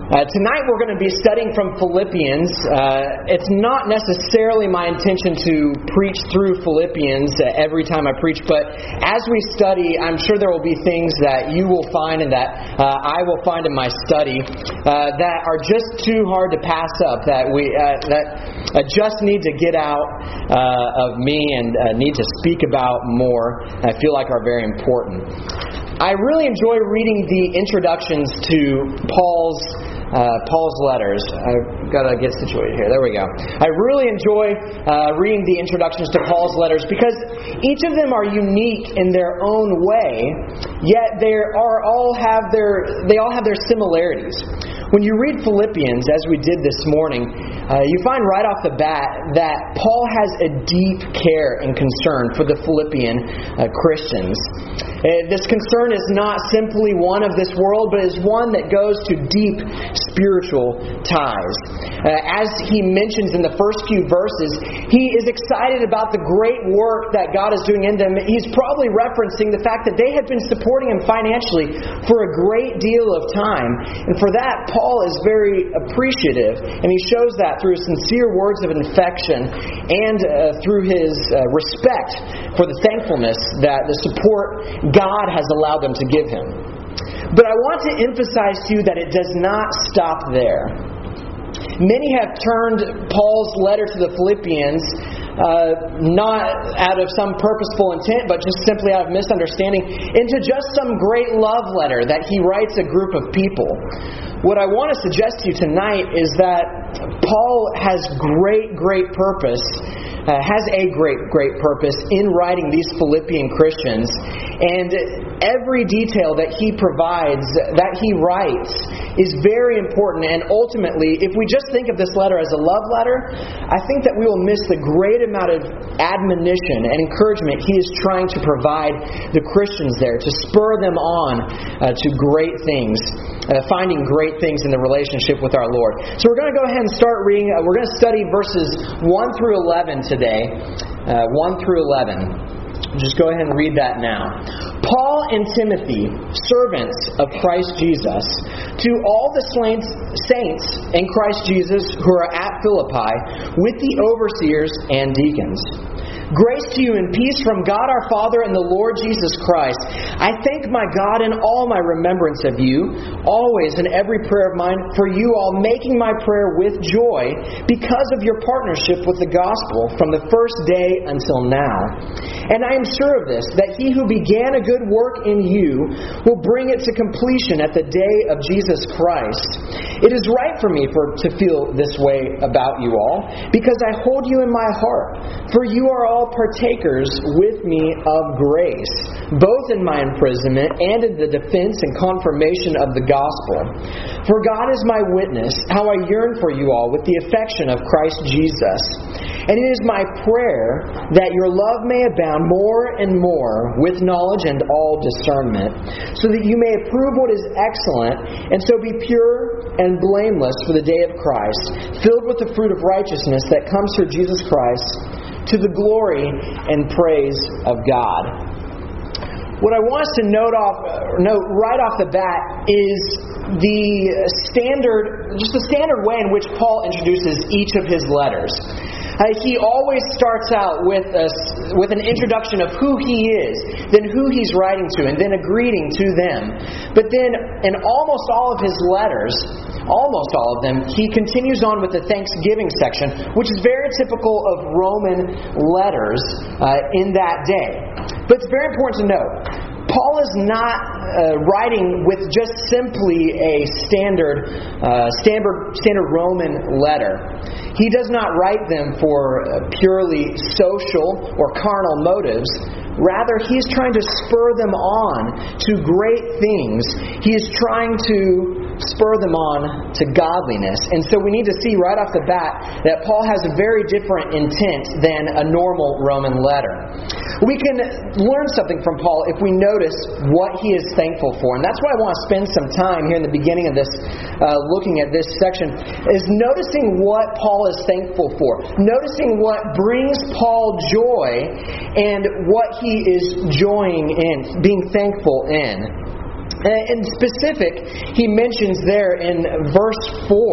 Tonight we're going to be studying from Philippians. It's not necessarily my intention to preach through Philippians every time I preach, but as we study, I'm sure there will be things that you will find and that I will find in my study that are just too hard to pass up, that just need to get out of me and need to speak about more. I feel like are very important. I really enjoy reading the introductions to Paul's letters. I've got to get situated here. There we go. I really enjoy reading the introductions to Paul's letters because each of them are unique in their own way, yet they all have their similarities. When you read Philippians, as we did this morning, you find right off the bat that Paul has a deep care and concern for the Philippian Christians. This concern is not simply one of this world, but is one that goes to deep spiritual ties. As he mentions in the first few verses, he is excited about the great work that God is doing in them. He's probably referencing the fact that they had been supporting him financially for a great deal of time. And for that, Paul is very appreciative, and he shows that through sincere words of affection and through his respect for the thankfulness that the support God has allowed them to give him. But I want to emphasize to you that it does not stop there. Many have turned Paul's letter to the Philippians not out of some purposeful intent, but just simply out of misunderstanding, into just some great love letter that he writes a group of people. What I want to suggest to you tonight is that Paul has great purpose, has a great purpose in writing these Philippian Christians, and every detail that he provides, that he writes, is very important. And ultimately, if we just think of this letter as a love letter, I think that we will miss the great amount of admonition and encouragement he is trying to provide the Christians there, to spur them on to great things, finding great things in the relationship with our Lord. So we're going to go ahead and start reading. We're going to study verses 1 through 11 today. 1 through 11. Just go ahead and read that now. Paul and Timothy, servants of Christ Jesus, to all the saints in Christ Jesus who are at Philippi, with the overseers and deacons. Grace to you and peace from God our Father and the Lord Jesus Christ. I thank my God in all my remembrance of you, always in every prayer of mine, for you all, making my prayer with joy because of your partnership with the gospel from the first day until now. And I am sure of this, that he who began a good work in you will bring it to completion at the day of Jesus Christ. It is right for me to feel this way about you all, because I hold you in my heart, for you are all partakers with me of grace, both in my imprisonment and in the defense and confirmation of the gospel. For God is my witness, how I yearn for you all with the affection of Christ Jesus. And it is my prayer that your love may abound more and more with knowledge and all discernment, so that you may approve what is excellent, and so be pure and blameless for the day of Christ, filled with the fruit of righteousness that comes through Jesus Christ, to the glory and praise of God. What I want us to note right off the bat is the standard way in which Paul introduces each of his letters. He always starts out with an introduction of who he is, then who he's writing to, and then a greeting to them. But then in almost all of his letters, almost all of them, he continues on with the Thanksgiving section, which is very typical of Roman letters in that day. But it's very important to note, Paul is not writing with just simply a standard Roman letter. He does not write them for purely social or carnal motives. Rather, he is trying to spur them on to great things. He is trying to spur them on to godliness. And so we need to see right off the bat that Paul has a very different intent than a normal Roman letter. We can learn something from Paul if we notice what he is thankful for. And that's why I want to spend some time here in the beginning of this, looking at this section, is noticing what Paul is thankful for. Noticing what brings Paul joy and what he is joying in, being thankful in. In specific, he mentions there in verse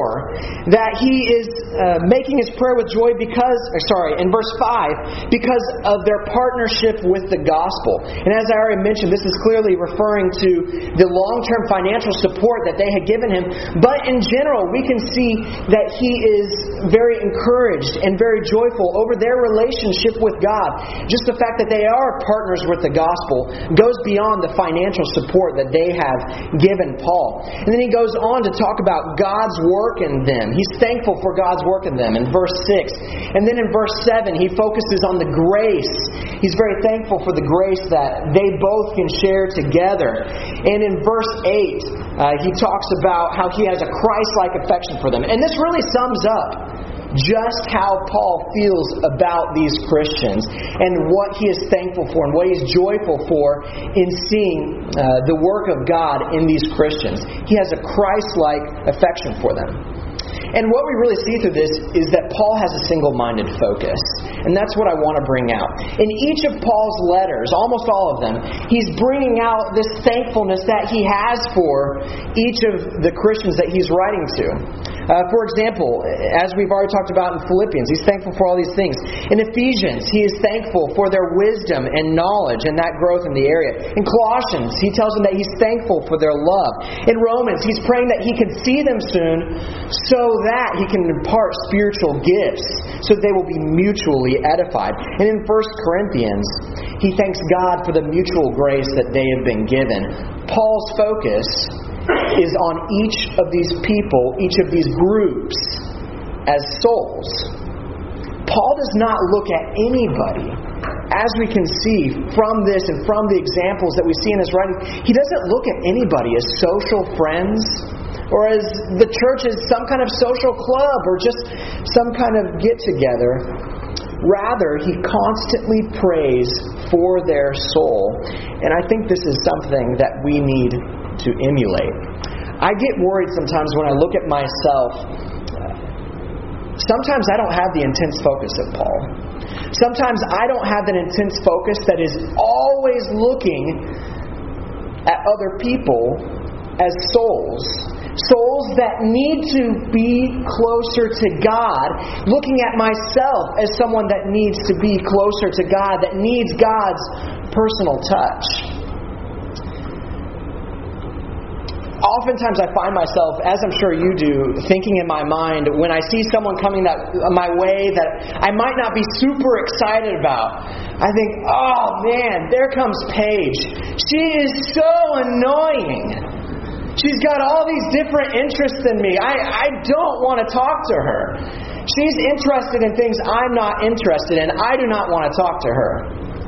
4 that he is making his prayer with joy in verse 5, because of their partnership with the gospel. And as I already mentioned, this is clearly referring to the long-term financial support that they had given him. But in general, we can see that he is very encouraged and very joyful over their relationship with God. Just the fact that they are partners with the gospel goes beyond the financial support that they have given Paul. And then he goes on to talk about God's work in them. He's thankful for God's work in them in verse 6. And then in verse 7, he focuses on the grace. He's very thankful for the grace that they both can share together. And in verse 8, he talks about how he has a Christ-like affection for them. And this really sums up just how Paul feels about these Christians and what he is thankful for and what he's joyful for in seeing the work of God in these Christians. He has a Christ-like affection for them. And what we really see through this is that Paul has a single-minded focus. And that's what I want to bring out. In each of Paul's letters, almost all of them, he's bringing out this thankfulness that he has for each of the Christians that he's writing to. For example, as we've already talked about in Philippians, he's thankful for all these things. In Ephesians, he is thankful for their wisdom and knowledge and that growth in the area. In Colossians, he tells them that he's thankful for their love. In Romans, he's praying that he can see them soon so that he can impart spiritual gifts so they will be mutually edified. And in 1 Corinthians, he thanks God for the mutual grace that they have been given. Paul's focus is on each of these people, each of these groups, as souls. Paul does not look at anybody, as we can see from this and from the examples that we see in his writing, he doesn't look at anybody as social friends or as the church as some kind of social club or just some kind of get-together. Rather, he constantly prays for their soul. And I think this is something that we need to emulate. I get worried sometimes when I look at myself. Sometimes I don't have the intense focus of Paul. Sometimes I don't have that intense focus that is always looking at other people as souls. Souls that need to be closer to God. Looking at myself as someone that needs to be closer to God, that needs God's personal touch. Oftentimes I find myself, as I'm sure you do, thinking in my mind when I see someone coming my way that I might not be super excited about. I think, oh man, there comes Paige. She is so annoying. She's got all these different interests in me. I don't want to talk to her. She's interested in things I'm not interested in. I do not want to talk to her.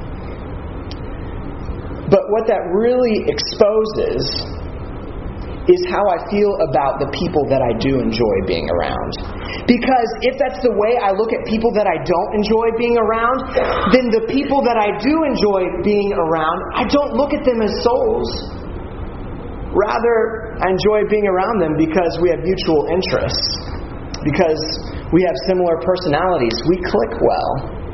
But what that really exposes is how I feel about the people that I do enjoy being around. Because if that's the way I look at people that I don't enjoy being around, then the people that I do enjoy being around, I don't look at them as souls. Rather, I enjoy being around them because we have mutual interests. Because we have similar personalities. We click well.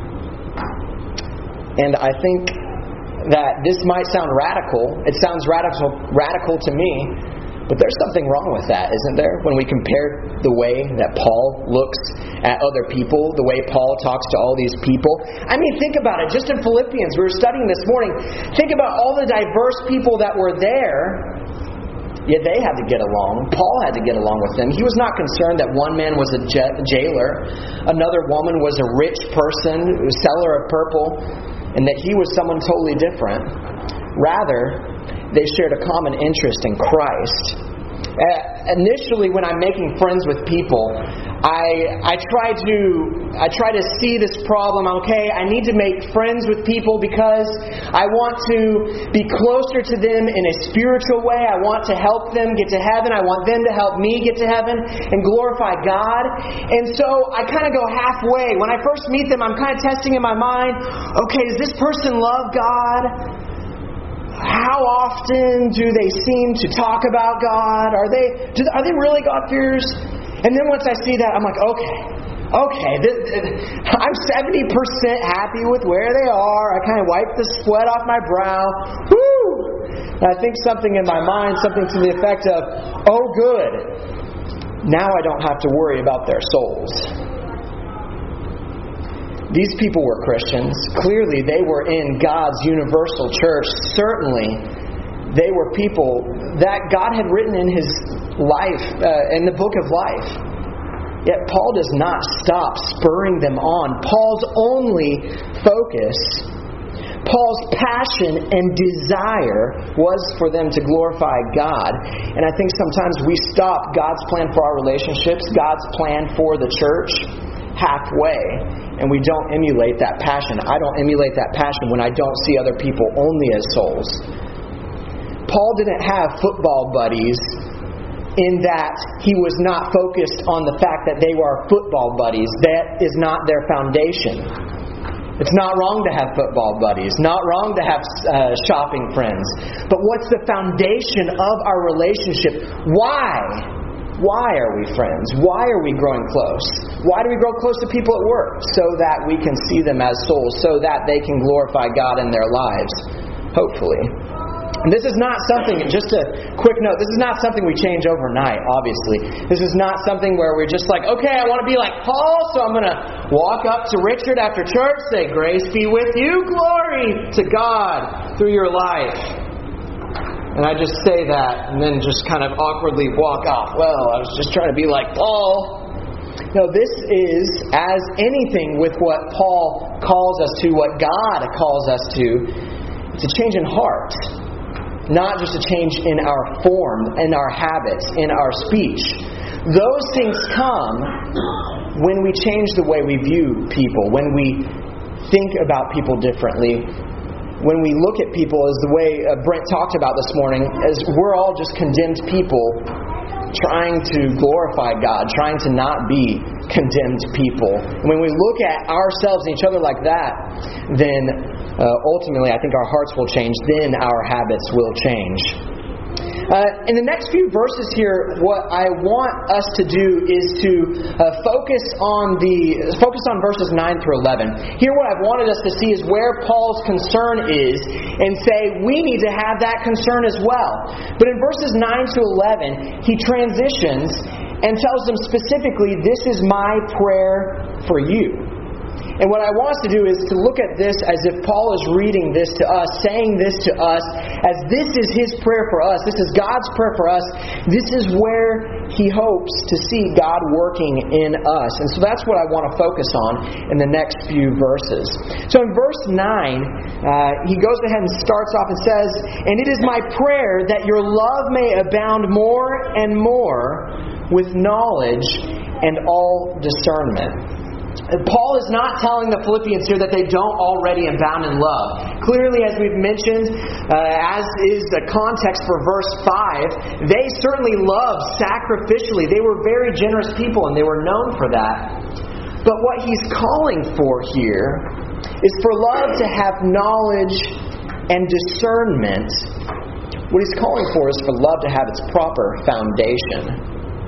And I think that this might sound radical. It sounds radical to me. But there's something wrong with that, isn't there? When we compare the way that Paul looks at other people, the way Paul talks to all these people. I mean, think about it. Just in Philippians, we were studying this morning. Think about all the diverse people that were there. Yet they had to get along. Paul had to get along with them. He was not concerned that one man was a jailer, another woman was a rich person, a seller of purple, and that he was someone totally different. Rather, they shared a common interest in Christ. Initially, when I'm making friends with people, I try to see this problem. Okay, I need to make friends with people because I want to be closer to them in a spiritual way. I want to help them get to heaven. I want them to help me get to heaven and glorify God. And so I kind of go halfway. When I first meet them, I'm kind of testing in my mind, okay, does this person love God? How often do they seem to talk about God? Are they really God-fearers? And then once I see that, I'm like, okay, I'm 70% happy with where they are. I kind of wipe the sweat off my brow. Woo! And I think something in my mind, something to the effect of, oh good, now I don't have to worry about their souls. These people were Christians. Clearly they were in God's universal church. Certainly they were people that God had written in His life, in the book of life. Yet Paul does not stop spurring them on. Paul's only focus, Paul's passion and desire was for them to glorify God. And I think sometimes we stop God's plan for our relationships, God's plan for the church, halfway, and we don't emulate that passion. I don't emulate that passion when I don't see other people only as souls. Paul didn't have football buddies in that he was not focused on the fact that they were football buddies. That is not their foundation. It's not wrong to have football buddies. Not wrong to have shopping friends. But what's the foundation of our relationship? Why? Why are we friends? Why are we growing close? Why do we grow close to people at work? So that we can see them as souls. So that they can glorify God in their lives. Hopefully. And this is not something, just a quick note, this is not something we change overnight, obviously. This is not something where we're just like, okay, I want to be like Paul, so I'm going to walk up to Richard after church, say, grace be with you, glory to God through your life. And I just say that and then just kind of awkwardly walk off. Well, I was just trying to be like Paul. No, this is, as anything with what Paul calls us to, what God calls us to, it's a change in heart. Not just a change in our form, in our habits, in our speech. Those things come when we change the way we view people, when we think about people differently, when we look at people as the way Brent talked about this morning, as we're all just condemned people trying to glorify God, trying to not be condemned people. And when we look at ourselves and each other like that, then ultimately I think our hearts will change, then our habits will change. In the next few verses here, what I want us to do is to focus on verses 9 through 11. Here what I've wanted us to see is where Paul's concern is and say we need to have that concern as well. But in verses 9 to 11, he transitions and tells them specifically, this is my prayer for you. And what I want us to do is to look at this as if Paul is reading this to us, saying this to us, as this is his prayer for us. This is God's prayer for us. This is where he hopes to see God working in us. And so that's what I want to focus on in the next few verses. So in verse 9, he goes ahead and starts off and says, "And it is my prayer that your love may abound more and more with knowledge and all discernment." Paul is not telling the Philippians here that they don't already abound in love. Clearly, as we've mentioned, as is the context for verse 5, they certainly loved sacrificially. They were very generous people, and they were known for that. But what he's calling for here is for love to have knowledge and discernment. What he's calling for is for love to have its proper foundation.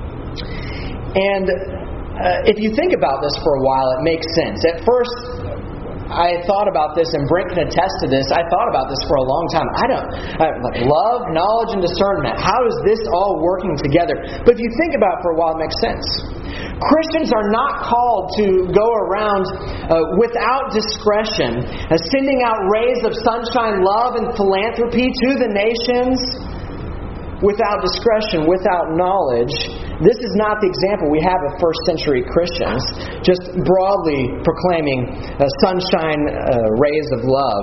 And if you think about this for a while, it makes sense. At first, I thought about this, and Brent can attest to this. I thought about this for a long time. Love, knowledge, and discernment. How is this all working together? But if you think about it for a while, it makes sense. Christians are not called to go around without discretion, sending out rays of sunshine, love, and philanthropy to the nations without discretion, without knowledge. This is not the example we have of first century Christians, just broadly proclaiming sunshine, rays of love,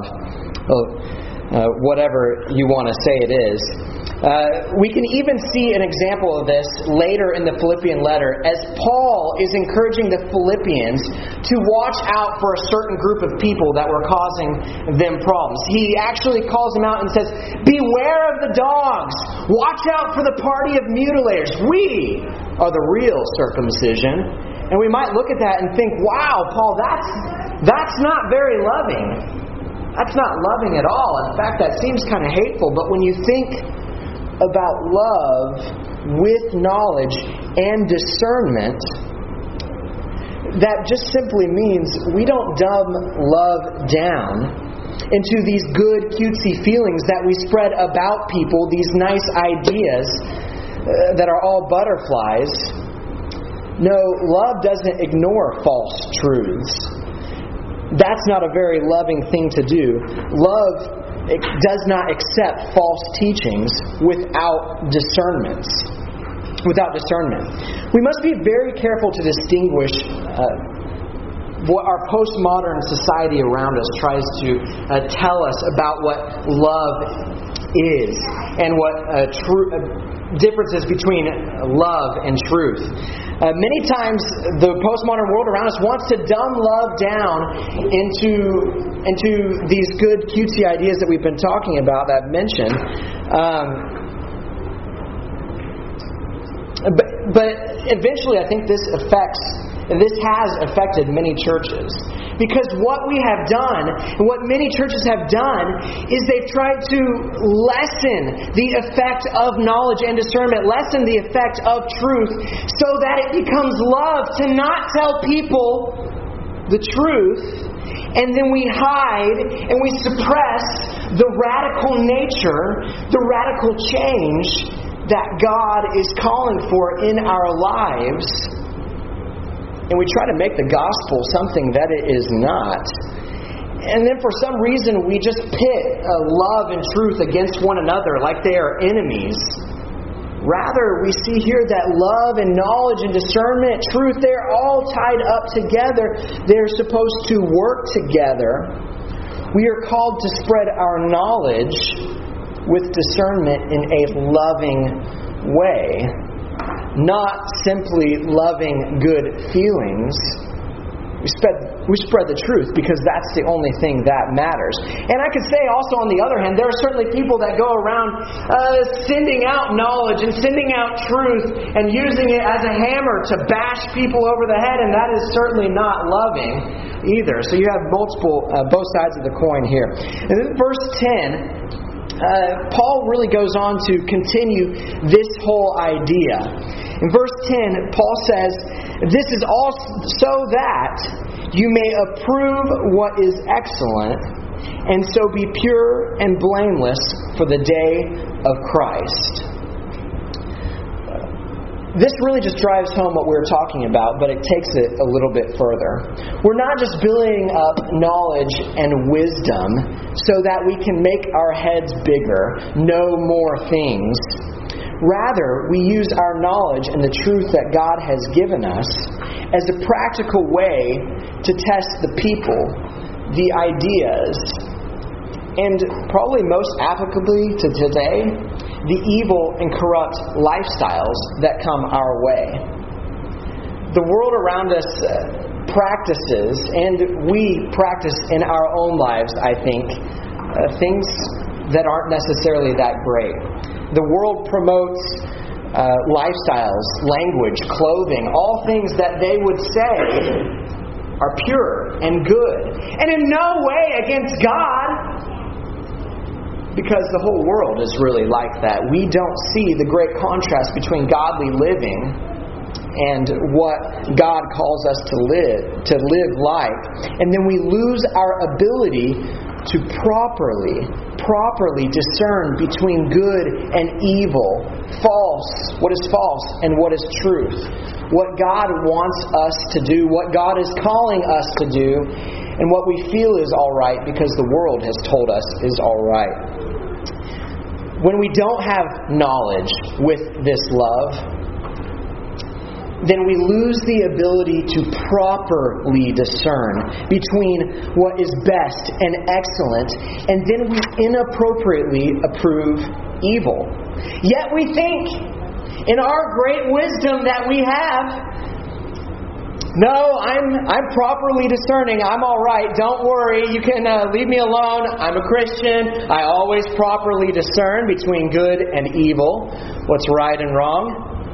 whatever you want to say it is. We can even see an example of this later in the Philippian letter as Paul is encouraging the Philippians to watch out for a certain group of people that were causing them problems. He actually calls them out and says, "Beware of the dogs! Watch out for the party of mutilators! We are the real circumcision." And we might look at that and think, wow, Paul, that's not very loving. That's not loving at all. In fact, that seems kind of hateful. But when you think about love with knowledge and discernment, that just simply means we don't dumb love down. into these good, cutesy feelings that we spread about people, these nice ideas that are all butterflies. No, love doesn't ignore false truths. That's not a very loving thing to do. Love does not accept false teachings without discernment. We must be very careful to distinguish what our postmodern society around us tries to tell us about what love is and what differences between love and truth. Many times the postmodern world around us wants to dumb love down into these good cutesy ideas that we've been talking about, that I've mentioned. But eventually I think this has affected many churches. Because what we have done, and what many churches have done, is they've tried to lessen the effect of knowledge and discernment, lessen the effect of truth, so that it becomes love to not tell people the truth, and then we hide and we suppress the radical nature, the radical change that God is calling for in our lives. And we try to make the gospel something that it is not. And then for some reason we just pit love and truth against one another like they are enemies. Rather, we see here that love and knowledge and discernment, truth, they're all tied up together. They're supposed to work together. We are called to spread our knowledge with discernment in a loving way. Not simply loving good feelings. We spread the truth because that's the only thing that matters. And I could say also on the other hand, there are certainly people that go around sending out knowledge and sending out truth and using it as a hammer to bash people over the head, and that is certainly not loving either. So you have both sides of the coin here. And then verse 10, Paul really goes on to continue this whole idea. In verse 10, Paul says, "This is all so that you may approve what is excellent, and so be pure and blameless for the day of Christ." This really just drives home what we're talking about, but it takes it a little bit further. We're not just building up knowledge and wisdom so that we can make our heads bigger, know more things. Rather, we use our knowledge and the truth that God has given us as a practical way to test the people, the ideas, and probably most applicably to today, the evil and corrupt lifestyles that come our way. The world around us practices, and we practice in our own lives, I think, things that aren't necessarily that great. The world promotes lifestyles, language, clothing, all things that they would say are pure and good, and in no way against God. Because the whole world is really like that. We don't see the great contrast between godly living and what God calls us to live like. And then we lose our ability to properly discern between good and evil, what is false and what is truth. What God wants us to do, what God is calling us to do, and what we feel is all right because the world has told us is all right. When we don't have knowledge with this love, then we lose the ability to properly discern between what is best and excellent, and then we inappropriately approve evil. Yet we think, in our great wisdom that we have, no, I'm properly discerning. I'm all right. Don't worry. You can leave me alone. I'm a Christian. I always properly discern between good and evil, what's right and wrong.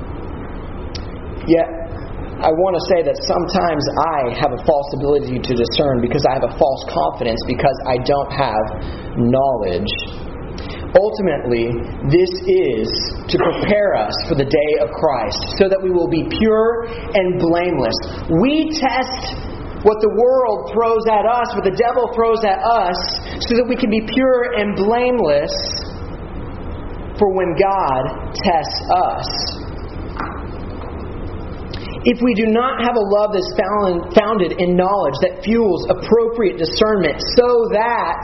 Yet, I want to say that sometimes I have a false ability to discern because I have a false confidence because I don't have knowledge. Ultimately, this is to prepare us for the day of Christ so that we will be pure and blameless. We test what the world throws at us, what the devil throws at us, so that we can be pure and blameless for when God tests us. If we do not have a love that's founded in knowledge that fuels appropriate discernment so that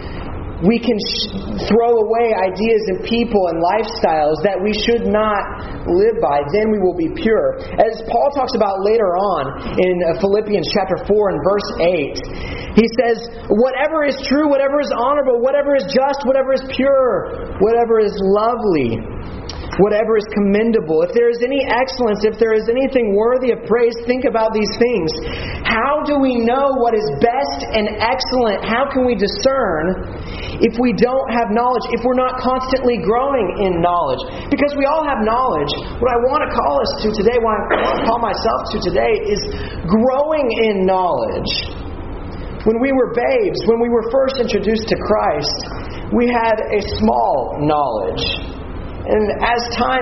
we can throw away ideas and people and lifestyles that we should not live by, then we will be pure. As Paul talks about later on in Philippians chapter 4 and verse 8, he says, whatever is true, whatever is honorable, whatever is just, whatever is pure, whatever is lovely, whatever is commendable, if there is any excellence, if there is anything worthy of praise, think about these things. How do we know what is best and excellent? How can we discern if we don't have knowledge, if we're not constantly growing in knowledge? Because we all have knowledge. What I want to call us to today, what I want to call myself to today, is growing in knowledge. When we were babes, when we were first introduced to Christ, we had a small knowledge. And as time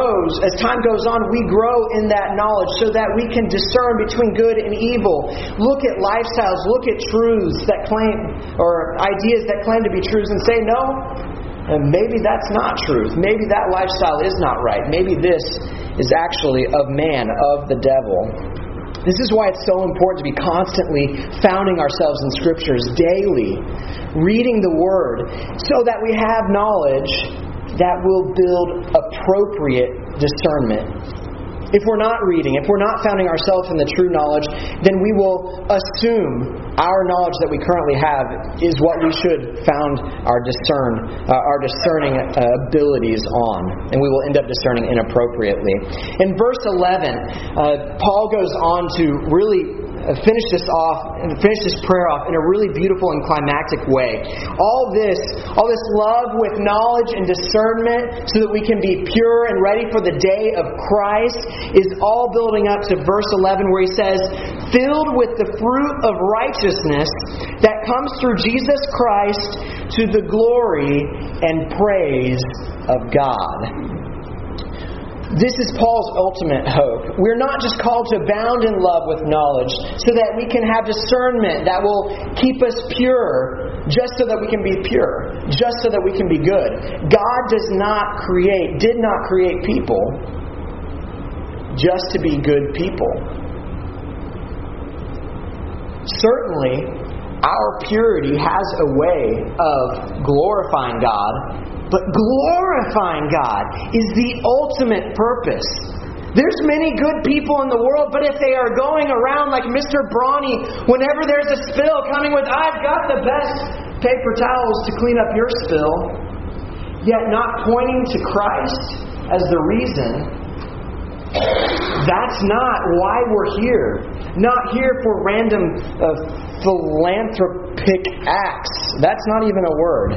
goes on, we grow in that knowledge so that we can discern between good and evil. Look at lifestyles, look at truths that claim, or ideas that claim to be truths, and say, no, maybe that's not truth. Maybe that lifestyle is not right. Maybe this is actually of man, of the devil. This is why it's so important to be constantly founding ourselves in Scriptures daily, reading the Word, so that we have knowledge that will build appropriate discernment. If we're not reading, if we're not founding ourselves in the true knowledge, then we will assume our knowledge that we currently have is what we should found our discerning abilities on, and we will end up discerning inappropriately. In verse 11, Paul goes on to really finish this prayer off in a really beautiful and climactic way. All this love with knowledge and discernment so that we can be pure and ready for the day of Christ is all building up to verse 11 where he says, filled with the fruit of righteousness that comes through Jesus Christ to the glory and praise of God. This is Paul's ultimate hope. We're not just called to abound in love with knowledge so that we can have discernment that will keep us pure, just so that we can be pure, just so that we can be good. God did not create people just to be good people. Certainly, our purity has a way of glorifying God, but glorifying God is the ultimate purpose. There's many good people in the world, but if they are going around like Mr. Brawny, whenever there's a spill, coming with, I've got the best paper towels to clean up your spill, yet not pointing to Christ as the reason, that's not why we're here. Not here for random philanthropic acts. That's not even a word.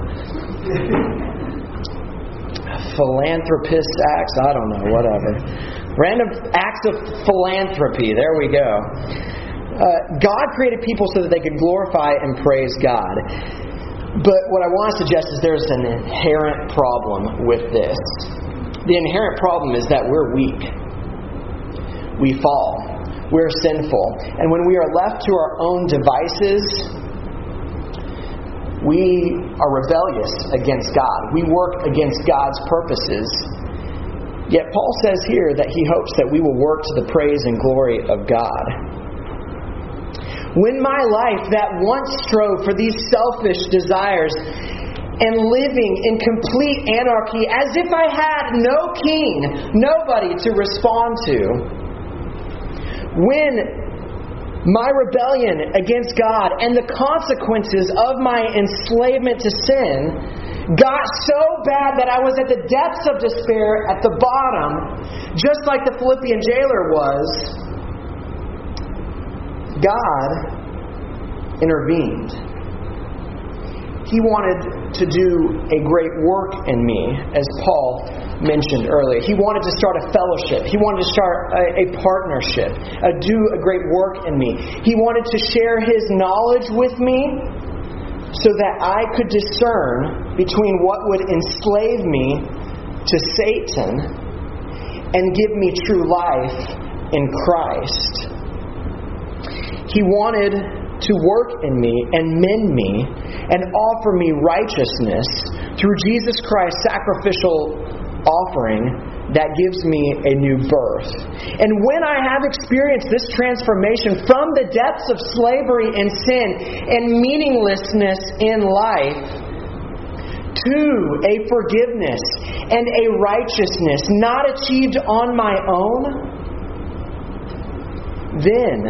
Philanthropist acts, I don't know, whatever. Random acts of philanthropy, there we go. God created people so that they could glorify and praise God. But what I want to suggest is there's an inherent problem with this. The inherent problem is that we're weak. We fall. We're sinful. And when we are left to our own devices, we are rebellious against God. We work against God's purposes. Yet Paul says here that he hopes that we will work to the praise and glory of God. When my life that once strove for these selfish desires and living in complete anarchy as if I had no king, nobody to respond to, when my rebellion against God and the consequences of my enslavement to sin got so bad that I was at the depths of despair at the bottom, just like the Philippian jailer was, God intervened. He wanted to do a great work in me, as Paul mentioned earlier. He wanted to start a fellowship. He wanted to start a partnership, do a great work in me. He wanted to share His knowledge with me so that I could discern between what would enslave me to Satan and give me true life in Christ. He wanted to work in me and mend me and offer me righteousness through Jesus Christ's sacrificial offering that gives me a new birth. And when I have experienced this transformation from the depths of slavery and sin and meaninglessness in life to a forgiveness and a righteousness not achieved on my own, then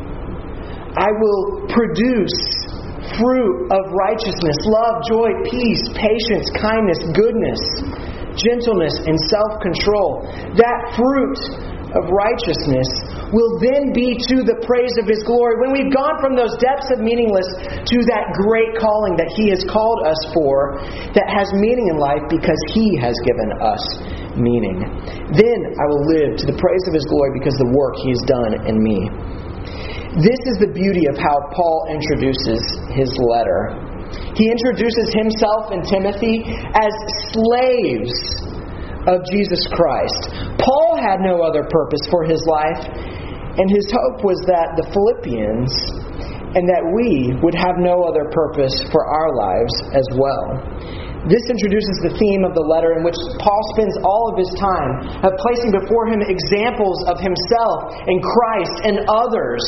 I will produce fruit of righteousness, love, joy, peace, patience, kindness, goodness, gentleness, and self-control. That fruit of righteousness will then be to the praise of His glory. When we've gone from those depths of meaningless to that great calling that He has called us for, that has meaning in life because He has given us meaning, then I will live to the praise of His glory because of the work He has done in me. This is the beauty of how Paul introduces his letter. He introduces himself and Timothy as slaves of Jesus Christ. Paul had no other purpose for his life, and his hope was that the Philippians and that we would have no other purpose for our lives as well. This introduces the theme of the letter in which Paul spends all of his time placing before him examples of himself and Christ and others,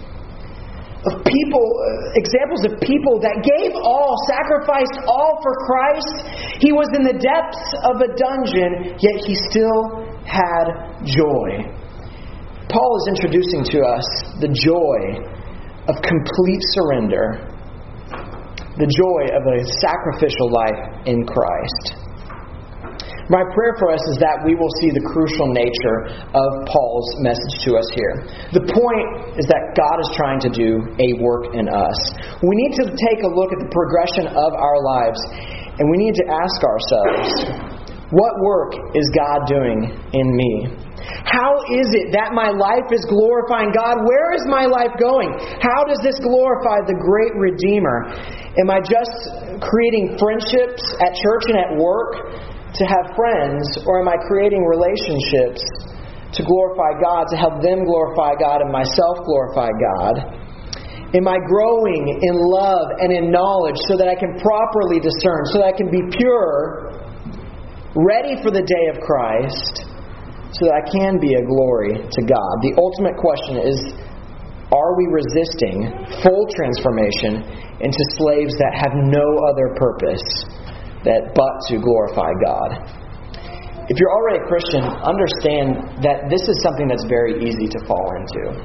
of people, examples of people that gave all, sacrificed all for Christ. He was in the depths of a dungeon, yet he still had joy. Paul is introducing to us the joy of complete surrender, the joy of a sacrificial life in Christ. My prayer for us is that we will see the crucial nature of Paul's message to us here. The point is that God is trying to do a work in us. We need to take a look at the progression of our lives, and we need to ask ourselves, what work is God doing in me? How is it that my life is glorifying God? Where is my life going? How does this glorify the great Redeemer? Am I just creating friendships at church and at work to have friends, or am I creating relationships to glorify God, to help them glorify God and myself glorify God? Am I growing in love and in knowledge so that I can properly discern, so that I can be pure, ready for the day of Christ, so that I can be a glory to God? The ultimate question is, are we resisting full transformation into slaves that have no other purpose but to glorify God? If you're already a Christian, understand that this is something that's very easy to fall into.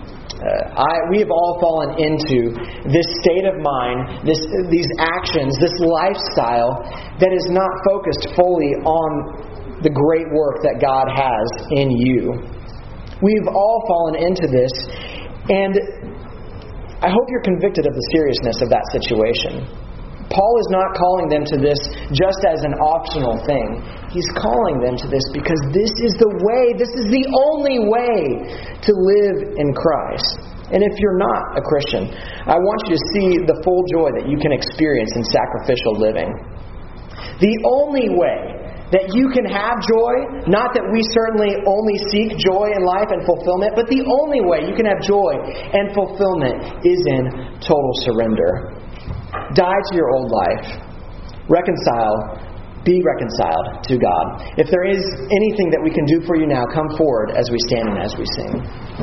We have all fallen into this state of mind, these actions, this lifestyle that is not focused fully on the great work that God has in you. We've all fallen into this, and I hope you're convicted of the seriousness of that situation. Paul is not calling them to this just as an optional thing. He's calling them to this because this is the way, this is the only way to live in Christ. And if you're not a Christian, I want you to see the full joy that you can experience in sacrificial living. The only way that you can have joy, not that we certainly only seek joy in life and fulfillment, but the only way you can have joy and fulfillment is in total surrender. Die to your old life. Be reconciled to God. If there is anything that we can do for you now, come forward as we stand and as we sing.